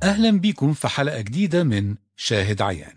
أهلا بيكم في حلقة جديدة من شاهد عيان.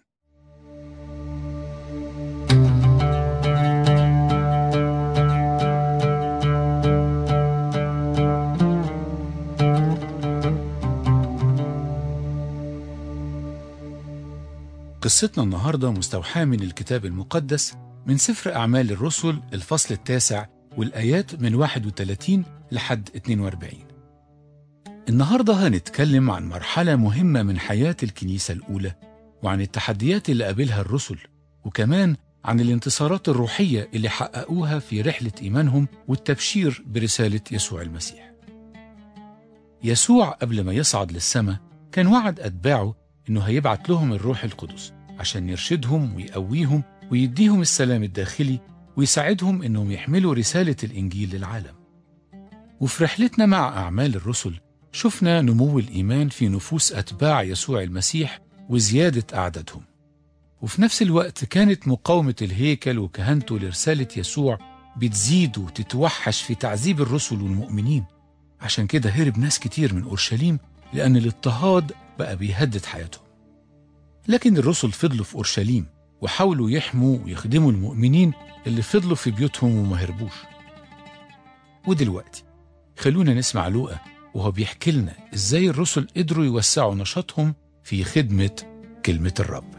قصتنا النهاردة مستوحاة من الكتاب المقدس من سفر أعمال الرسل الفصل 9 والآيات من 31 لحد 42. النهاردة هنتكلم عن مرحلة مهمة من حياة الكنيسة الأولى، وعن التحديات اللي قابلها الرسل، وكمان عن الانتصارات الروحية اللي حققوها في رحلة إيمانهم والتبشير برسالة يسوع المسيح. يسوع قبل ما يصعد للسماء كان وعد أتباعه إنه هيبعت لهم الروح القدس عشان يرشدهم ويقويهم ويديهم السلام الداخلي ويساعدهم إنهم يحملوا رسالة الإنجيل للعالم. وفي رحلتنا مع أعمال الرسل شفنا نمو الإيمان في نفوس أتباع يسوع المسيح وزيادة أعدادهم، وفي نفس الوقت كانت مقاومة الهيكل وكهنته لرسالة يسوع بتزيد وتتوحش في تعذيب الرسل والمؤمنين. عشان كده هرب ناس كتير من أورشليم لأن الاضطهاد بقى بيهدد حياتهم. لكن الرسل فضلوا في أورشليم وحاولوا يحموا ويخدموا المؤمنين اللي فضلوا في بيوتهم وما هربوش. ودلوقتي خلونا نسمع لوقا وهو بيحكي لنا إزاي الرسل قدروا يوسعوا نشاطهم في خدمة كلمة الرب.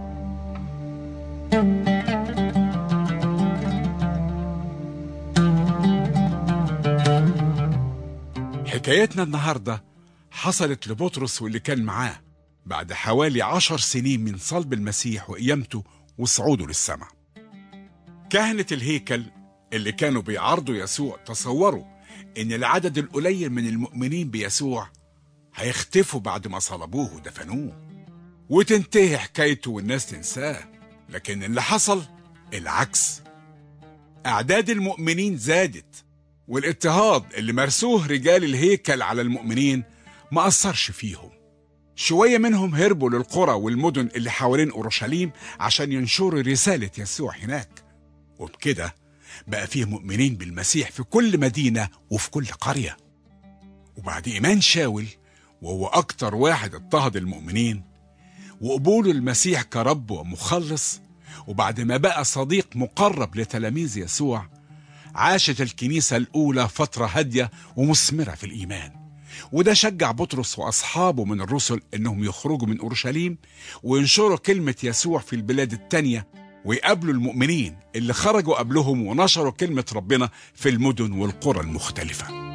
حكايتنا النهاردة حصلت لبطرس واللي كان معاه بعد حوالي 10 سنين من صلب المسيح وقيامته وصعوده للسماء. كهنة الهيكل اللي كانوا بيعارضوا يسوع تصوروا إن العدد القليل من المؤمنين بيسوع هيختفوا بعد ما صلبوه ودفنوه وتنتهي حكايته والناس تنساه. لكن اللي حصل العكس، أعداد المؤمنين زادت، والاضطهاد اللي مرسوه رجال الهيكل على المؤمنين ما أثرش فيهم. شوية منهم هربوا للقرى والمدن اللي حوالين أورشليم عشان ينشروا رسالة يسوع هناك، وبكده بقى فيه مؤمنين بالمسيح في كل مدينة وفي كل قرية. وبعد إيمان شاول وهو أكتر واحد اضطهد المؤمنين وقبوله المسيح كرب ومخلص، وبعد ما بقى صديق مقرب لتلاميذ يسوع، عاشت الكنيسة الأولى فترة هادية ومثمرة في الإيمان. وده شجع بطرس وأصحابه من الرسل إنهم يخرجوا من أورشليم وينشروا كلمة يسوع في البلاد التانية، ويقابلوا المؤمنين اللي خرجوا قبلهم ونشروا كلمة ربنا في المدن والقرى المختلفة.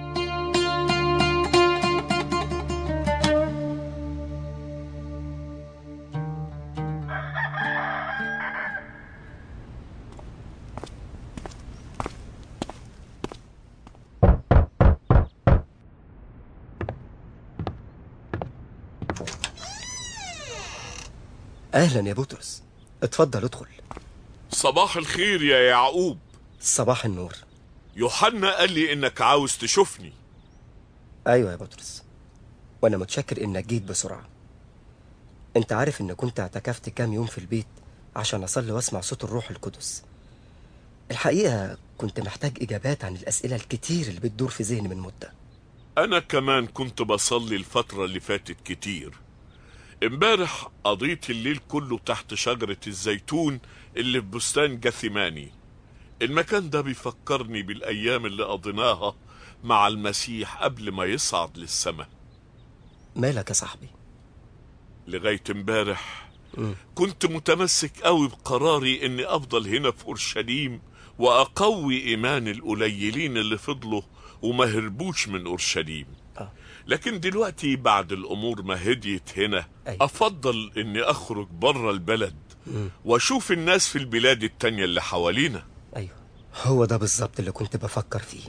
أهلا يا بطرس، اتفضل ادخل. صباح الخير يا يعقوب. صباح النور. يوحنا قال لي انك عاوز تشوفني. ايوه يا بطرس، وانا متشكر انك جيت بسرعة. انت عارف ان كنت اعتكفت كام يوم في البيت عشان اصلي واسمع صوت الروح القدس. الحقيقة كنت محتاج اجابات عن الاسئلة الكتير اللي بتدور في ذهني من مدة. انا كمان كنت بصلي الفترة اللي فاتت كتير. امبارح قضيت الليل كله تحت شجرة الزيتون اللي في بستان جثماني. المكان ده بيفكرني بالأيام اللي قضيناها مع المسيح قبل ما يصعد للسماء. مالك يا صاحبي؟ لغاية امبارح كنت متمسك قوي بقراري اني افضل هنا في اورشليم واقوي ايمان القليلين اللي فضلوا وما هربوش من اورشليم. لكن دلوقتي بعد الامور ما هديت هنا، أيوة. افضل اني اخرج بره البلد واشوف الناس في البلاد التانية اللي حوالينا. ايوه، هو ده بالظبط اللي كنت بفكر فيه.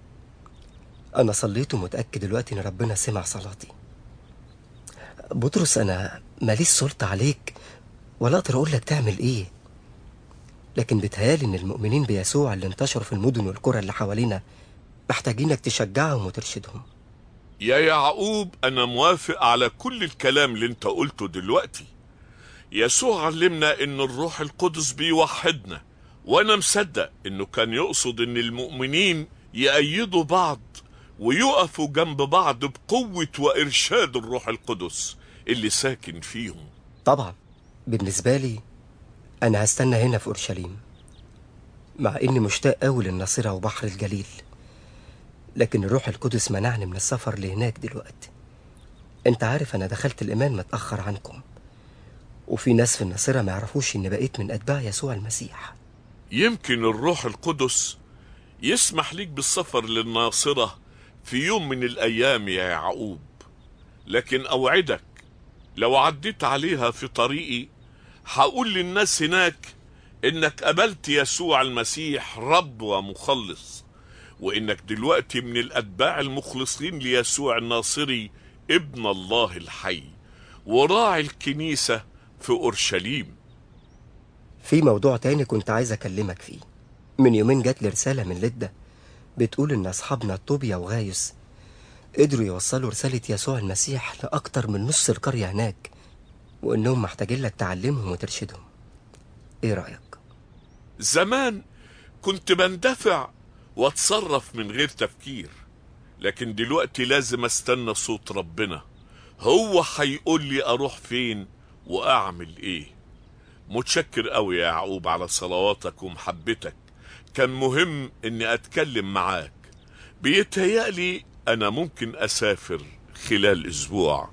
انا صليت ومتأكد دلوقتي ان ربنا سمع صلاتي. بطرس، انا ماليش سلطة عليك ولا اقدر اقول لك تعمل ايه، لكن بيتهيالي ان المؤمنين بيسوع اللي انتشروا في المدن والقرى اللي حوالينا محتاجينك تشجعهم وترشدهم. يا يعقوب، انا موافق على كل الكلام اللي انت قلته دلوقتي. يسوع علمنا ان الروح القدس بيوحدنا، وانا مصدق انه كان يقصد ان المؤمنين يأيدوا بعض ويقفوا جنب بعض بقوة وإرشاد الروح القدس اللي ساكن فيهم. طبعا بالنسبة لي أنا هستنى هنا في أورشليم، مع إني مشتاق أوي للناصرة وبحر الجليل، لكن الروح القدس منعني من السفر لهناك دلوقتي. أنت عارف أنا دخلت الإيمان متأخر عنكم، وفي ناس في الناصرة ما يعرفوش إني بقيت من أتباع يسوع المسيح. يمكن الروح القدس يسمح ليك بالسفر للناصرة في يوم من الأيام يا يعقوب، لكن أوعدك لو عديت عليها في طريقي هقول للناس هناك إنك قبلت يسوع المسيح رب ومخلص، وإنك دلوقتي من الأتباع المخلصين ليسوع الناصري ابن الله الحي وراعي الكنيسة في أورشليم. في موضوع تاني كنت عايز أكلمك فيه. من يومين جات لي رسالة من لدة بتقول إن أصحابنا طوبيا وغايوس قدروا يوصلوا رسالة يسوع المسيح لأكتر من نص القرية هناك، وإنهم محتاجين لك تعلمهم وترشدهم. إيه رأيك؟ زمان كنت بندفع واتصرف من غير تفكير، لكن دلوقتي لازم استنى صوت ربنا، هو هيقول لي اروح فين واعمل ايه. متشكر قوي يا يعقوب على صلواتك ومحبتك، كان مهم اني اتكلم معاك. بيتهيألي انا ممكن اسافر خلال اسبوع.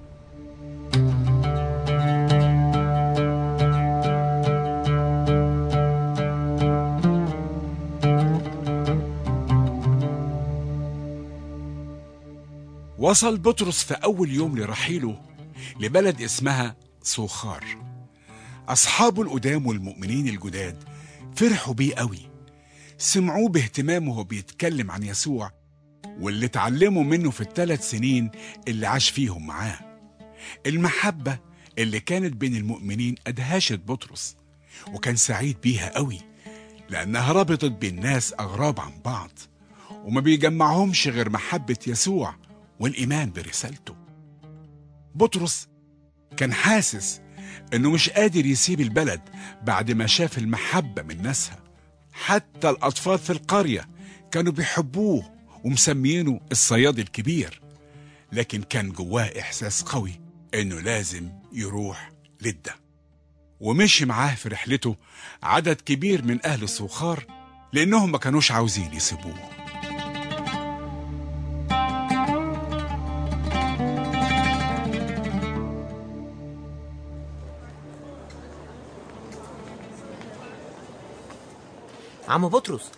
وصل بطرس في أول يوم لرحيله لبلد اسمها سوخار. أصحابه القدام والمؤمنين الجداد فرحوا بيه قوي، سمعوه باهتمامه وهو بيتكلم عن يسوع واللي اتعلموا منه في ال3 سنين اللي عاش فيهم معاه. المحبة اللي كانت بين المؤمنين أدهشت بطرس، وكان سعيد بيها قوي لأنها ربطت بين ناس أغراب عن بعض وما بيجمعهمش غير محبة يسوع والإيمان برسالته. بطرس كان حاسس إنه مش قادر يسيب البلد بعد ما شاف المحبة من ناسها. حتى الأطفال في القرية كانوا بيحبوه ومسمينه الصياد الكبير، لكن كان جواه إحساس قوي إنه لازم يروح لدة. ومشي معاه في رحلته عدد كبير من أهل سوخار لأنهم ما كانوش عاوزين يسيبوه. عم بطرس،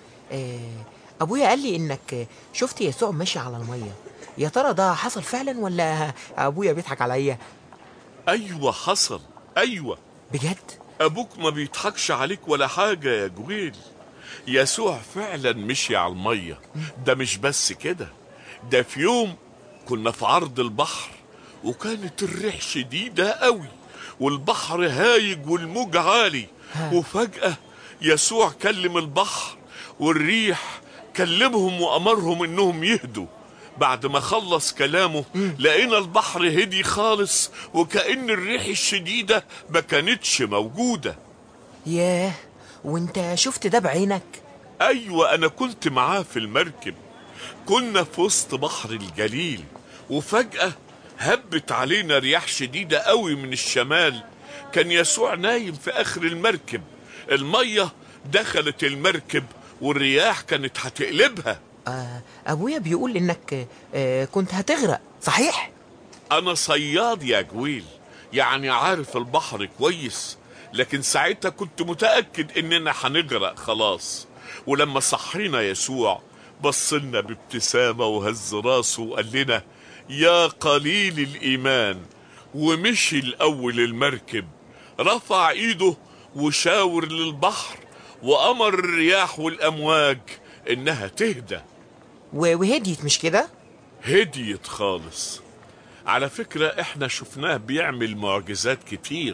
ابويا قال لي انك شفت يسوع ماشي على الميه. يا ترى ده حصل فعلا ولا ابويا بيضحك عليا؟ ايوه حصل، ايوه بجد؟ ابوك ما بيضحكش عليك ولا حاجة يا جويل. يسوع فعلا مشي على المية. ده مش بس كده، ده في يوم كنا في عرض البحر وكانت الريح شديدة قوي والبحر هايج والموج عالي، وفجأة يسوع كلم البحر والريح كلمهم وأمرهم إنهم يهدوا. بعد ما خلص كلامه لقينا البحر هدي خالص وكأن الريح الشديدة ما كانتش موجودة. ياه، وانت شفت ده بعينك؟ أيوة، أنا كنت معاه في المركب. كنا في وسط بحر الجليل وفجأة هبت علينا رياح شديدة قوي من الشمال. كان يسوع نايم في آخر المركب، المية دخلت المركب والرياح كانت هتقلبها. ابويا بيقول انك كنت هتغرق، صحيح؟ انا صياد يا جويل، يعني عارف البحر كويس، لكن ساعتها كنت متأكد اننا هنغرق خلاص. ولما صحينا يسوع بصلنا بابتسامة وهز راسه وقال لنا يا قليل الإيمان، ومشي الأول المركب، رفع ايده وشاور للبحر وأمر الرياح والأمواج إنها تهدى. وهديت مش كده؟ هديت خالص. على فكرة احنا شفناه بيعمل معجزات كتير،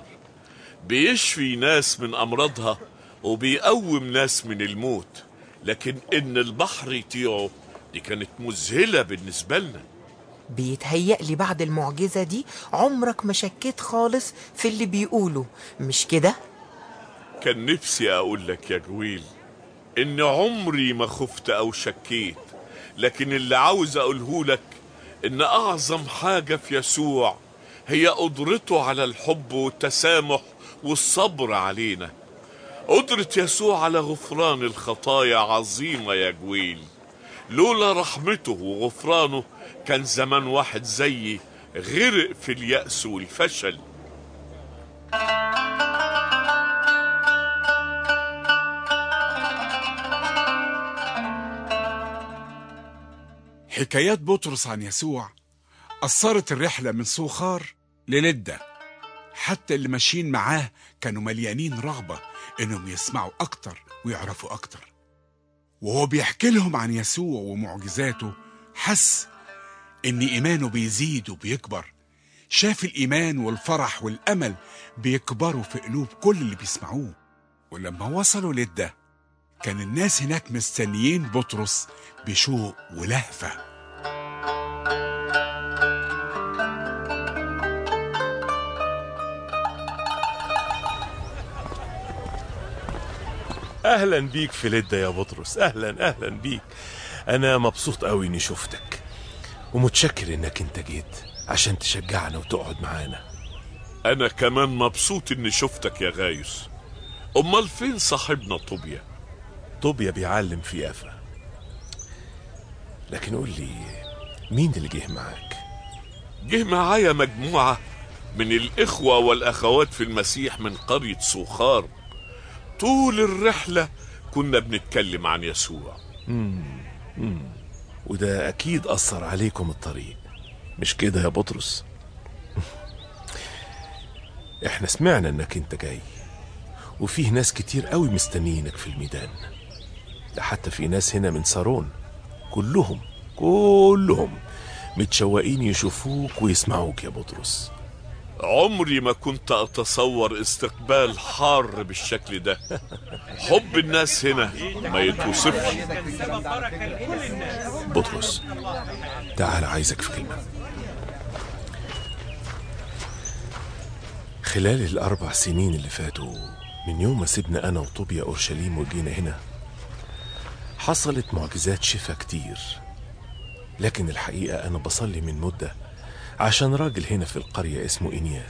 بيشفي ناس من أمراضها وبيقوم ناس من الموت، لكن إن البحر يطيعه دي كانت مذهلة بالنسبة لنا. بيتهيألي بعد المعجزة دي عمرك ما شكيت خالص في اللي بيقوله، مش كده؟ كان نفسي أقول لك يا جويل إن عمري ما خفت أو شكيت، لكن اللي عاوز أقوله لك إن أعظم حاجة في يسوع هي قدرته على الحب والتسامح والصبر علينا. قدرة يسوع على غفران الخطايا عظيمة يا جويل. لولا رحمته وغفرانه كان زمان واحد زيي غرق في اليأس والفشل. حكايات بطرس عن يسوع أثرت الرحلة من سوخار للدة. حتى اللي ماشيين معاه كانوا مليانين رغبة إنهم يسمعوا أكتر ويعرفوا أكتر. وهو بيحكي لهم عن يسوع ومعجزاته حس إن إيمانه بيزيد وبيكبر. شاف الإيمان والفرح والأمل بيكبروا في قلوب كل اللي بيسمعوه. ولما وصلوا للدة كان الناس هناك مستنيين بطرس بشوق ولهفة. اهلا بيك في لدة يا بطرس. اهلا بيك. انا مبسوط قوي اني شفتك ومتشكر انك انت جيت عشان تشجعنا وتقعد معانا. انا كمان مبسوط اني شفتك يا غايوس. امال فين صاحبنا طوبيا؟ طوبيا بيعلم في يافا. لكن قول لي مين اللي جه معاك؟ جه معايا مجموعة من الإخوة والأخوات في المسيح من قرية سوخار. طول الرحلة كنا بنتكلم عن يسوع. وده أكيد أثر عليكم الطريق، مش كده يا بطرس؟ احنا سمعنا انك انت جاي، وفيه ناس كتير قوي مستنيينك في الميدان. ده حتى في ناس هنا من سارون كلهم متشوقين يشوفوك ويسمعوك يا بطرس. عمري ما كنت أتصور استقبال حار بالشكل ده. حب الناس هنا ما يتوصفش. بطرس تعال، عايزك في كلمة. خلال ال4 سنين اللي فاتوا من يوم ما سيبنا أنا وطوبيا أورشليم وجينا هنا، حصلت معجزات شفا كتير. لكن الحقيقة أنا بصلي من مدة عشان راجل هنا في القرية اسمه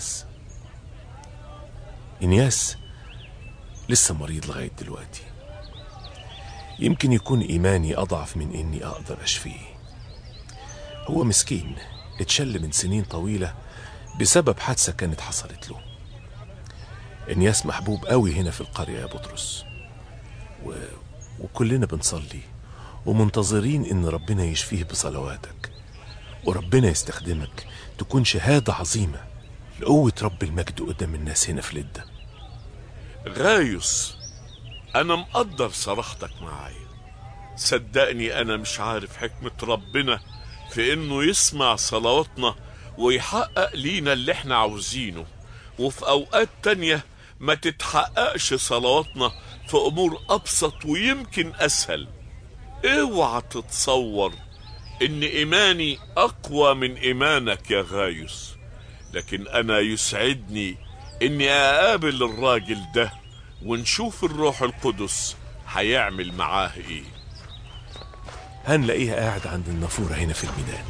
إنياس لسه مريض لغاية دلوقتي. يمكن يكون إيماني أضعف من إني أقدر أشفيه. هو مسكين اتشل من سنين طويلة بسبب حادثة كانت حصلت له. إنياس محبوب قوي هنا في القرية يا بطرس، وكلنا بنصلي ومنتظرين إن ربنا يشفيه بصلواتك، وربنا يستخدمك تكون شهادة عظيمة لقوة رب المجد قدام الناس هنا في لدة. غايوس، أنا مقدر صراحتك معايا. صدقني أنا مش عارف حكمة ربنا في إنه يسمع صلواتنا ويحقق لينا اللي احنا عاوزينه، وفي أوقات تانية ما تتحققش صلواتنا في أمور أبسط ويمكن أسهل. اوعى تتصور إن إيماني أقوى من إيمانك يا غايوس، لكن أنا يسعدني إني أقابل الراجل ده ونشوف الروح القدس هيعمل معاه إيه. هنلاقيها قاعد عند النافورة هنا في الميدان.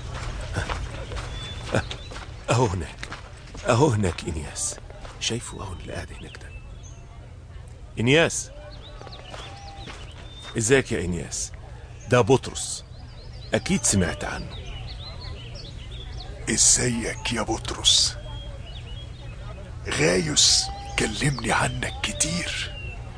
أهو هناك إنياس. شايفه أهو اللي قاعد هناك ده؟ إنياس، إزيك يا إنياس؟ ده بطرس، أكيد سمعت عنه. ازيك يا بطرس؟ غايوس كلمني عنك كتير.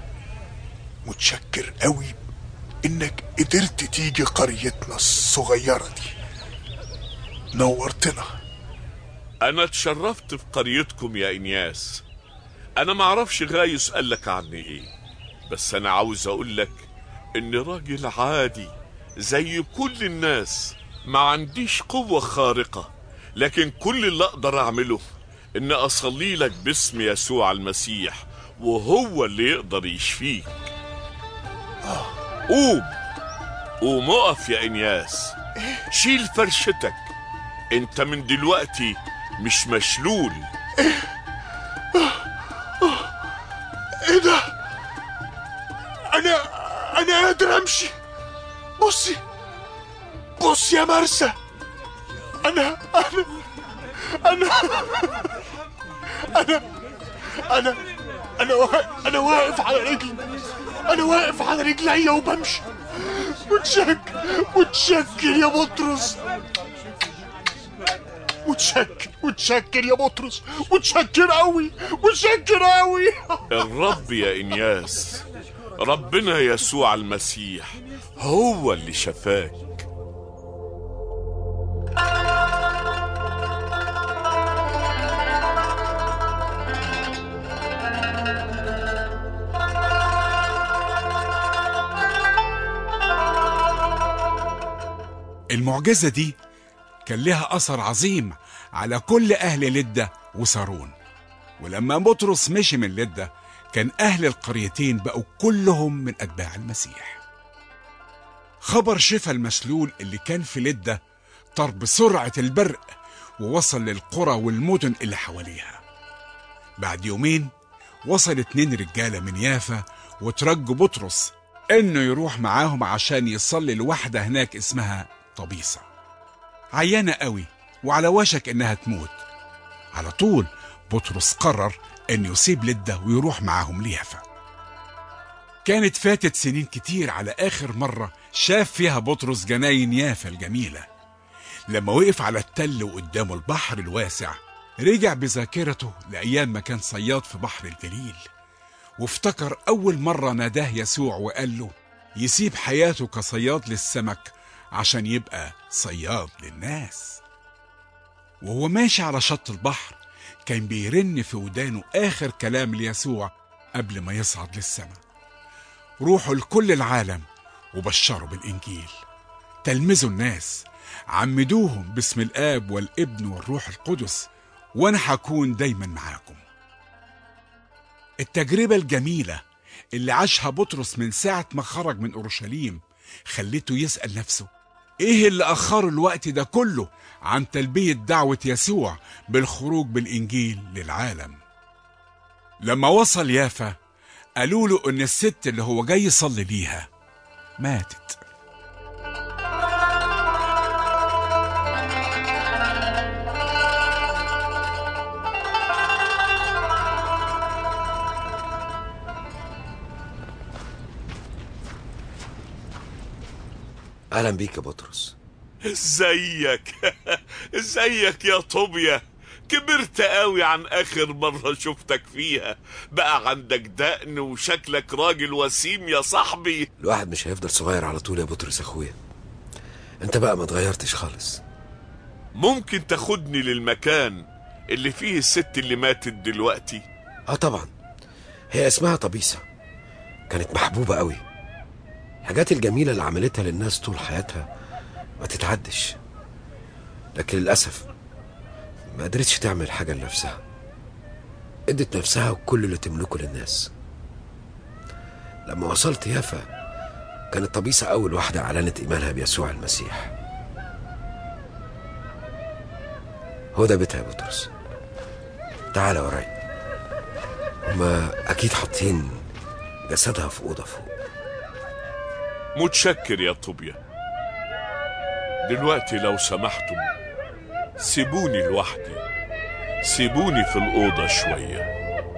متشكر قوي انك قدرت تيجي قريتنا الصغيرة دي، نورتنا. أنا اتشرفت في قريتكم يا إنياس. أنا معرفش غايوس قالك عني إيه، بس أنا عاوز أقولك إني راجل عادي زي كل الناس، ما عنديش قوة خارقة، لكن كل اللي أقدر أعمله إن أصلي لك باسم يسوع المسيح، وهو اللي يقدر يشفيك. قوم اقف يا إنياس، شيل فرشتك، انت من دلوقتي مش مشلول. ايه ده؟ انا قادر امشي. بصي يا مرسى، انا أنا واقف على رجلي، أنا واقف على رجلي وبمشي. متشكر يا بطرس، متشكر يا بطرس، متشكر أوي. الرب يا إنياس، ربنا يسوع المسيح هو اللي شفاك. المعجزة دي كان لها أثر عظيم على كل أهل لدة وصارون. ولما بطرس مشي من لدة كان أهل القريتين بقوا كلهم من أتباع المسيح. خبر شفا المسلول اللي كان في لدة طار بسرعة البرق ووصل للقرى والمدن اللي حواليها. بعد يومين وصل 2 رجالة من يافا وترجوا بطرس إنه يروح معاهم عشان يصلي لواحدة هناك اسمها طبيسة، عيانة قوي وعلى وشك إنها تموت. على طول بطرس قرر إنه يسيب لدة ويروح معاهم ليافا. كانت فاتت سنين كتير على آخر مرة شاف فيها بطرس جناين يافا الجميلة. لما وقف على التل وقدامه البحر الواسع رجع بذاكرته لأيام ما كان صياد في بحر الجليل، وافتكر أول مرة ناداه يسوع وقال له يسيب حياته كصياد للسمك عشان يبقى صياد للناس. وهو ماشي على شط البحر كان بيرن في ودانه آخر كلام ليسوع قبل ما يصعد للسماء: روحوا لكل العالم وبشروا بالإنجيل، تلمذوا الناس، عمدوهم باسم الآب والابن والروح القدس، وأنا هكون دايما معاكم. التجربة الجميلة اللي عاشها بطرس من ساعة ما خرج من أورشليم خلته يسأل نفسه إيه اللي أخر الوقت ده كله عن تلبية دعوة يسوع بالخروج بالإنجيل للعالم. لما وصل يافا قالوا له إن الست اللي هو جاي يصلي ليها ماتت. أهلا بيك يا بطرس. ازيك ازيك يا طوبيا، كبرت قوي عن اخر مرة شفتك فيها، بقى عندك دقن وشكلك راجل وسيم يا صاحبي. الواحد مش هيفضل صغير على طول يا بطرس اخويا، انت بقى ما اتغيرتش خالص. ممكن تاخدني للمكان اللي فيه الست اللي ماتت دلوقتي؟ طبعا، هي اسمها طبيسة، كانت محبوبة قوي. الحاجات الجميلة اللي عملتها للناس طول حياتها ما تتعدش، لكن للأسف ما قدرتش تعمل حاجة لنفسها، ادت نفسها وكل اللي تملكه للناس. لما وصلت يافا كانت طبيسة أول واحدة أعلنت إيمانها بيسوع المسيح. هو ده بيتها يا بطرس، تعال وراي. هما أكيد حاطين جسدها في أوضة فوق. متشكر يا طوبيا. دلوقتي لو سمحتم سيبوني لوحدي، سيبوني في الأوضة شوية.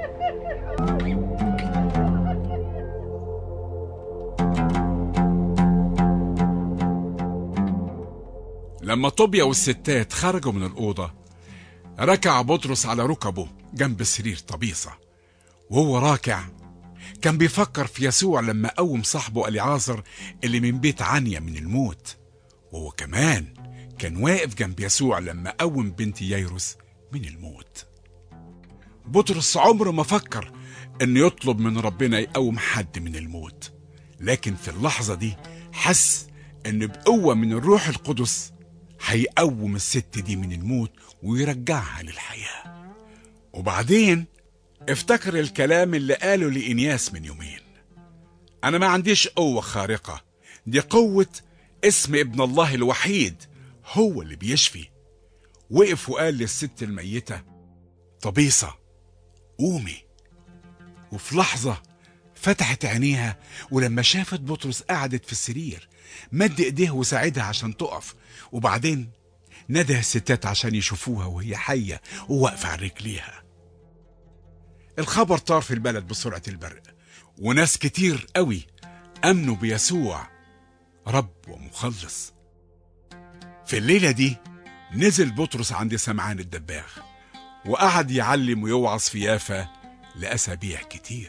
لما طوبيا والستات خرجوا من الأوضة ركع بطرس على ركبه جنب سرير طبيسة، وهو راكع كان بيفكر في يسوع لما قوم صاحبه اليعازر اللي من بيت عنيا من الموت، وهو كمان كان واقف جنب يسوع لما قوم بنت ييروس من الموت. بطرس عمره ما فكر انه يطلب من ربنا يقوم حد من الموت، لكن في اللحظة دي حس ان بقوة من الروح القدس هيقوم الست دي من الموت ويرجعها للحياة. وبعدين افتكر الكلام اللي قاله لإنياس من يومين: أنا ما عنديش قوة خارقة، دي قوة اسم ابن الله الوحيد هو اللي بيشفي. وقف وقال للست الميتة: طبيسة قومي. وفي لحظة فتحت عينيها، ولما شافت بطرس قعدت في السرير مد ايديه وساعدها عشان تقف، وبعدين نده الستات عشان يشوفوها وهي حية وواقفة على رجليها. الخبر طار في البلد بسرعة البرق، وناس كتير قوي أمنوا بيسوع رب ومخلص. في الليلة دي نزل بطرس عند سمعان الدباغ وقعد يعلم ويوعظ في يافا لأسابيع كتير.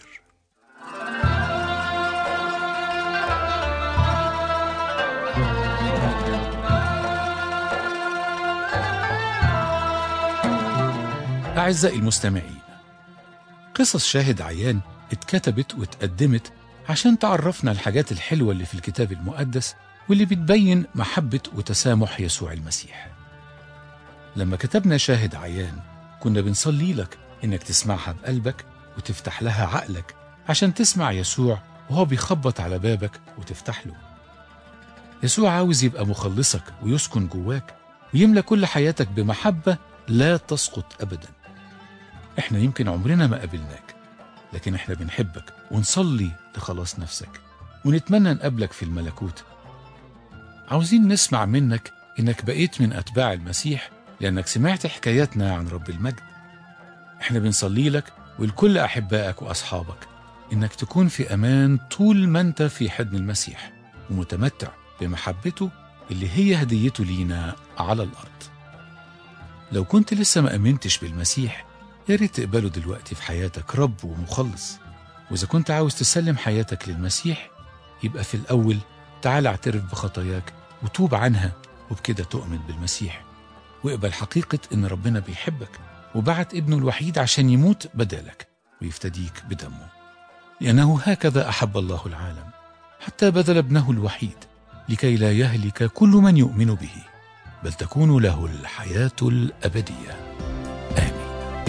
أعزائي المستمعين، قصص شاهد عيان اتكتبت واتقدمت عشان تعرفنا الحاجات الحلوة اللي في الكتاب المقدس واللي بتبين محبة وتسامح يسوع المسيح. لما كتبنا شاهد عيان كنا بنصلي لك إنك تسمعها بقلبك وتفتح لها عقلك عشان تسمع يسوع وهو بيخبط على بابك وتفتح له. يسوع عاوز يبقى مخلصك ويسكن جواك ويملى كل حياتك بمحبة لا تسقط أبدا. احنا يمكن عمرنا ما قابلناك، لكن احنا بنحبك ونصلي لخلاص نفسك ونتمنى نقابلك في الملكوت. عاوزين نسمع منك إنك بقيت من أتباع المسيح لأنك سمعت حكاياتنا عن رب المجد. احنا بنصلي لك ولكل أحبائك وأصحابك إنك تكون في أمان طول ما أنت في حضن المسيح ومتمتع بمحبته اللي هي هديته لينا على الأرض. لو كنت لسه ما أمنتش بالمسيح يا ريت تقبله دلوقتي في حياتك رب ومخلص. وإذا كنت عاوز تسلم حياتك للمسيح يبقى في الأول تعال اعترف بخطاياك وتوب عنها، وبكده تؤمن بالمسيح واقبل حقيقة إن ربنا بيحبك وبعت ابنه الوحيد عشان يموت بدالك ويفتديك بدمه، لأنه هكذا أحب الله العالم حتى بذل ابنه الوحيد لكي لا يهلك كل من يؤمن به بل تكون له الحياة الأبدية. آمين.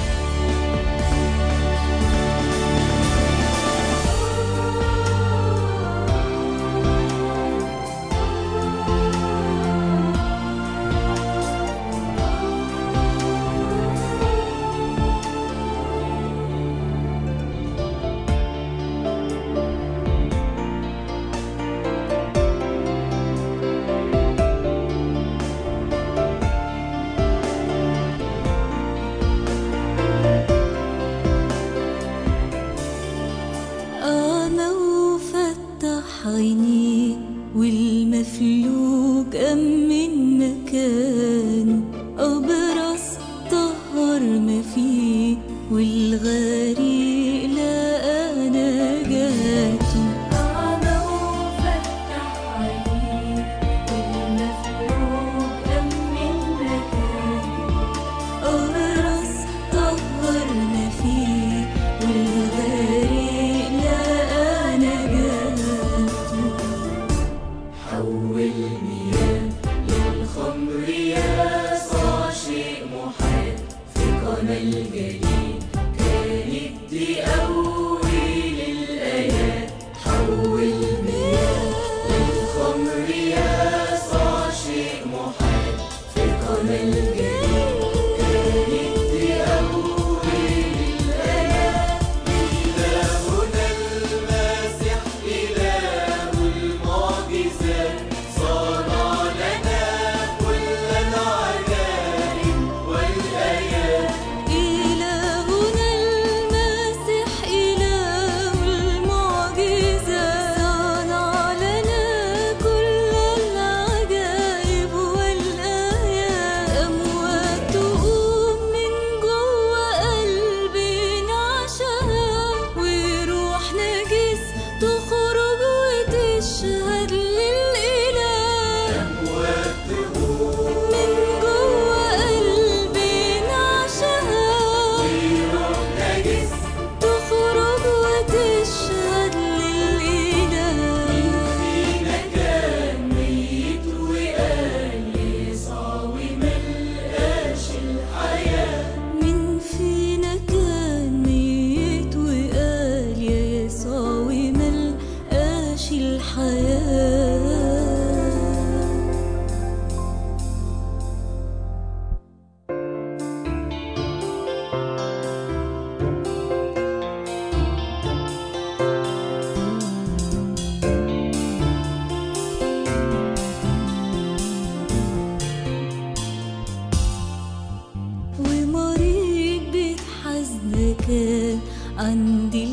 عيني والمفلوج أمن مكانه، أبرص طهر ما فيه والغريق لقى نجاته. أعمى وفتح عيني والمفلوج أمن مكانه، أبرص طهر ما فيه والغريق لقى نجاته. حول مياه للخمر يسوع شيء محال في قنا الجليل، كانت دي أول الآيات. حول مياه للخمر يسوع شيء محال في قنا الجليل، كانت دي أول الآيات. إلهنا المسيح إله المعجزات، صنع لنا كل العجائب والآيات. إلهنا المسيح عندي